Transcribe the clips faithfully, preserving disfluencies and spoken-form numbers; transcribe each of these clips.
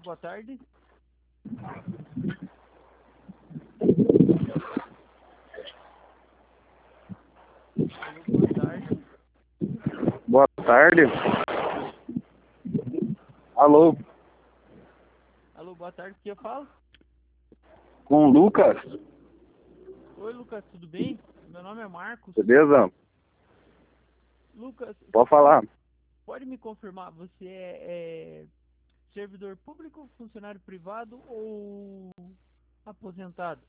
boa tarde. Alô, boa tarde. Boa tarde. Alô, Alô, boa tarde, o que eu falo? com o Lucas, Oi, Lucas, tudo bem? Meu nome é Marcos. beleza? Lucas, você Pode falar. pode, pode me confirmar, você é, é servidor público, funcionário privado ou aposentado?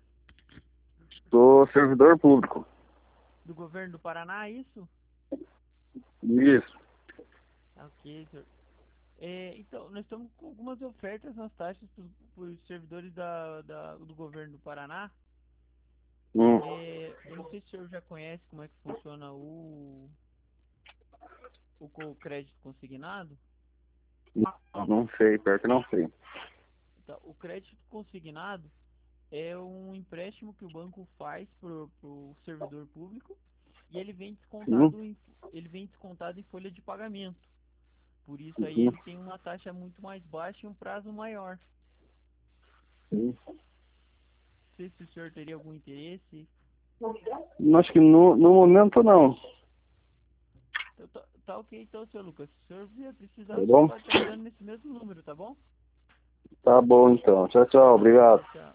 Sou servidor público. Do governo do Paraná, é isso? Isso. Ok, senhor. É, então, nós estamos com algumas ofertas nas taxas para os servidores da, da- do governo do Paraná. Hum, É, eu não sei se o senhor já conhece como é que funciona o, o co- crédito consignado. não, não sei, pior que não sei. Então, o crédito consignado é um empréstimo que o banco faz para o servidor público e ele vem Hum, descontado em, ele vem descontado em folha de pagamento. Por isso aí hum, ele tem uma taxa muito mais baixa e um prazo maior. hum. Não sei se o senhor teria algum interesse. Acho que no, no momento não. Então, tá, tá ok, então, senhor Lucas. Se o senhor vier precisar, Tá o senhor bom? pode estar ligando nesse mesmo número, tá bom? Tá bom então. Tchau, tchau. Obrigado. Tchau, tchau.